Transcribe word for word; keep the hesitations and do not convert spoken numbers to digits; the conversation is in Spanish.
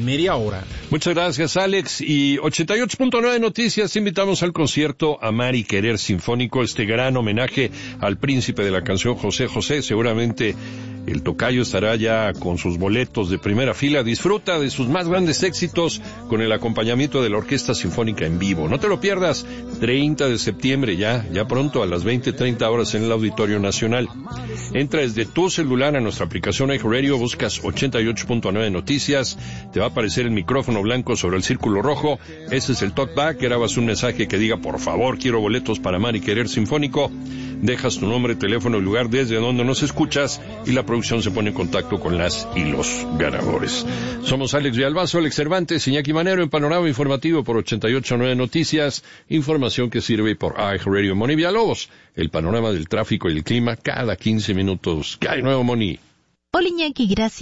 media hora. Muchas gracias, Alex. Y ochenta y ocho punto nueve Noticias, invitamos al concierto Amar y Querer Sinfónico, este gran homenaje al príncipe de la canción José José. Seguramente el tocayo estará ya con sus boletos de primera fila. Disfruta de sus más grandes éxitos con el acompañamiento de la Orquesta Sinfónica en vivo. No te lo pierdas, treinta de septiembre, ya, ya pronto a las veinte treinta horas en el Auditorio Nacional. Entra desde tu celular a nuestra aplicación iHeartRadio, buscas ochenta y ocho punto nueve Noticias, te va a aparecer el micrófono blanco sobre el círculo rojo. Ese es el talkback, grabas un mensaje que diga, por favor, quiero boletos para Amar y Querer Sinfónico. Dejas tu nombre, teléfono y lugar desde donde nos escuchas y la producción se pone en contacto con las y los ganadores. Somos Alex Villalbazo, Alex Cervantes, Iñaki Manero en Panorama Informativo por ochenta y ocho punto nueve Noticias, información que sirve por iHeartRadio. Moni Villalobos, el panorama del tráfico y el clima cada quince minutos. ¿Qué hay nuevo, Moni? Hola, Iñaki, gracias.